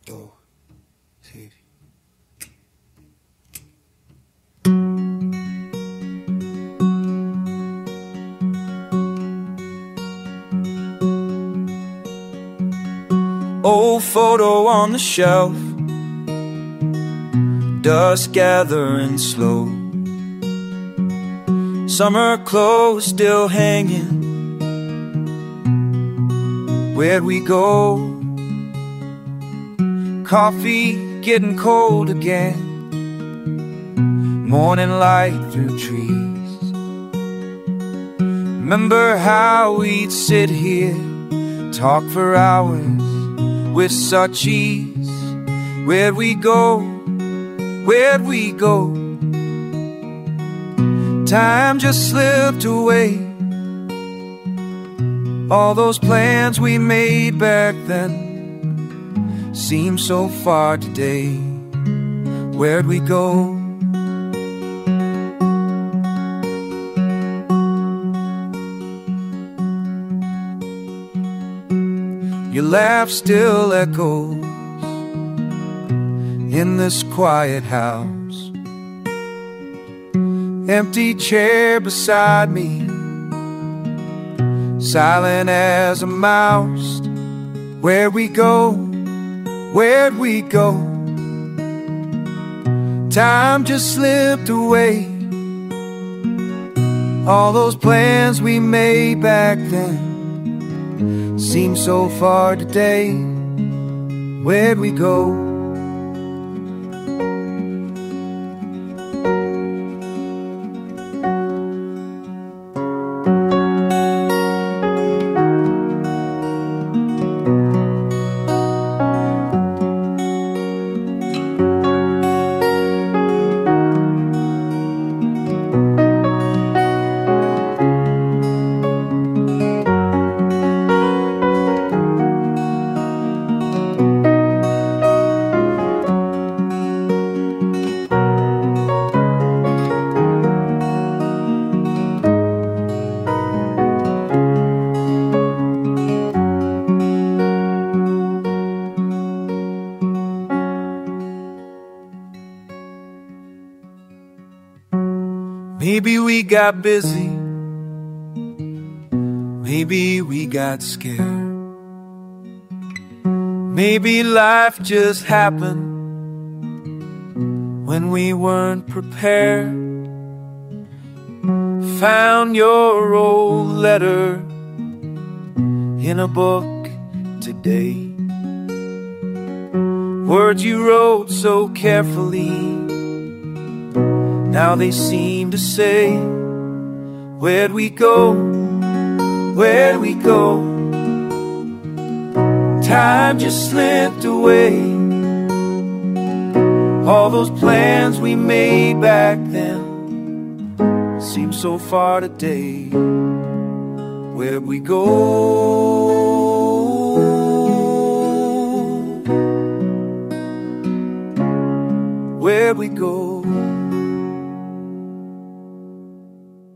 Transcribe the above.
do, si. Old photo on the shelf, dust gathering slow. Summer clothes still hanging. Where'd we go? Coffee getting cold again. Morning light through trees. Remember how we'd sit here, talk for hours with such ease. Where'd we go? Where'd we go? Time just slipped away. All those plans we made back then seem so far today. Where'd we go? Your laugh still echoes in this quiet house. Empty chair beside me, silent as a mouse. Where'd we go? Where'd we go? Time just slipped away. All those plans we made back then seem so far today. Where'd we go? Maybe we got busy, maybe we got scared. Maybe life just happened when we weren't prepared. Found your old letter in a book today. Words you wrote so carefully, now they seem to say, where'd we go? Where'd we go? Time just slipped away. All those plans we made back then seem so far today. Where'd we go? Where'd we go?